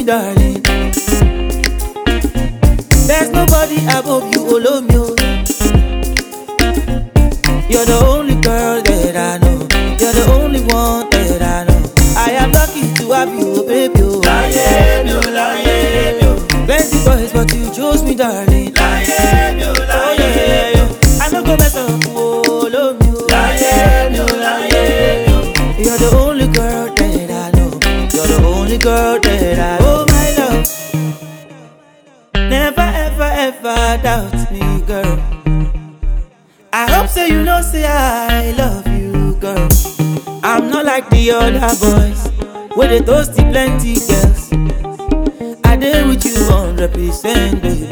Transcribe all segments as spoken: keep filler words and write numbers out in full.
darling. There's nobody above you, Olomio. You're the only girl that I know. You're the only one that I know. I am lucky to have you, oh baby. Oh. Láyé mi ò, láyé mi ò. Plenty boys, but you chose me, darling. Láyé mi ò, láyé mi ò. I no go mess up, oh, Olomio. Láyé mi ò, láyé mi ò. You're the only girl that I know. You're the only girl that I know. Oh my love, never ever ever doubt me, girl. I hope so you know say I love you, girl. I'm not like the other boys where they toasty plenty girls. I did with you one hundred percent, baby.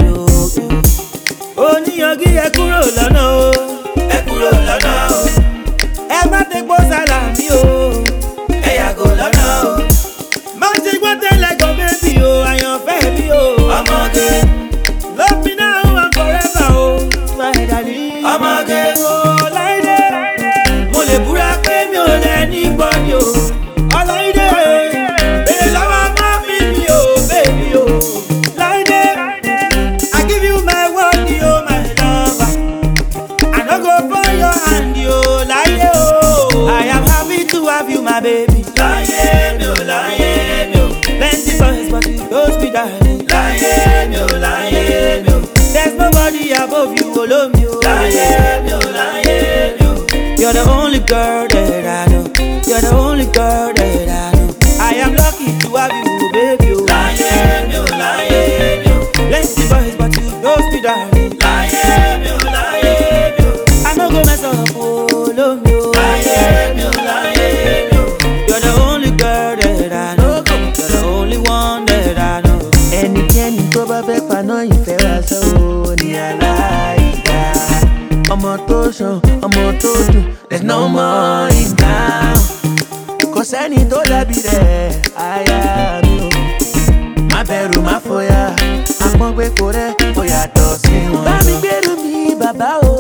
Oh, ní yogi ẹ kúrò lọ́nà o, Ẹ kúrò lọ́nà o. ẹ má dégbò sálàmì o, Ẹ yàgò lọ́nà o. má ṣe gbọ́ tẹ́lẹ̀ gan bébì o, àyànfẹ́ mi o. Ọmọge, Love me now and forever o, my darling. ọmọge. Oh, Láídé, mo lè búra pé mi ò lẹ́ni gbọ́ ni o. Ọláídé, bèrè lọ́wọ́ má fi mi o, baby o. Láídé, I give you my word, yo, my lover. I no go for your hand, yo, Láídé o. I am happy to have you, my baby. Láyé mi ò, láyé mi ò. Plenty boys, but you chose me, darling. Láyé mi ò, láyé mi ò. There's nobody above you, Olomio. Láyé mi ò, láyé mi ò. You're the only girl that I know. You're the only girl that I know. I am lucky to have you, baby. Oh. Láyé mi ò, láyé mi ò. Plenty boys, but you chose me, darling. Láyé mi ò, láyé mi ò. I no go mess up, Olomio. Láyé mi ò, láyé mi ò. You're the only girl that I know. You're the only one that I know. Ẹnikẹ́ni tó bá fẹ́ paná ìfẹ́ wa sọ́wọ́ ní aláìdá. Ọmọ tó ṣan, ọmọ tó dùn, there's no more in town. Kò sẹ́ni tó dàbí rẹ̀, aya mi o. Má bẹ̀rù, má fòyà, àpọ́ngbé kò rẹ̀, ó yàtọ̀ sí wọn. Bá mi gbèrú mi, bàbá o,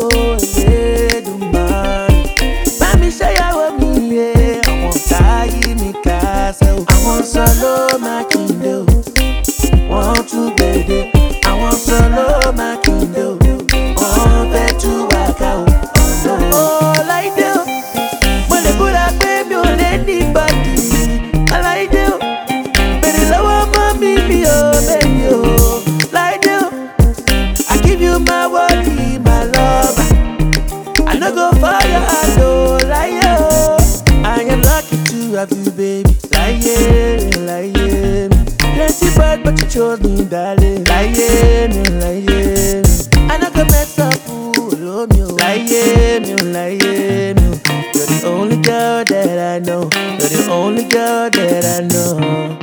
Elédùmarè. Bá mi ṣẹ́yàwó mi lé, àwọn ọ̀tá yí mi ká sẹ́ o. Àwọn sọ ló máa kí n dé o. Wọ́n tún gbèdé, àwọn sọ ló máa kí n dé o. Wọ́n fẹ́ tú wa ká o. Ọláídé o, mo lè búra pé mi ò lè ní bọ́dì. Ọláídé o, bèrè lọ́wọ́ mọ́ mi mi ò bẹ́ẹ̀ni o. Láídé o, I give you my word, my lover. I no go for your hand o, láyé o. I am lucky to have you, baby. Láyé, láyé mi. Plenty bad, but you chose me, darling. Láyé mi, láyé mi. I no go mess up, Olomio. Láyé mi, láyé mi. You're the only girl that I know. You're the only girl that I know.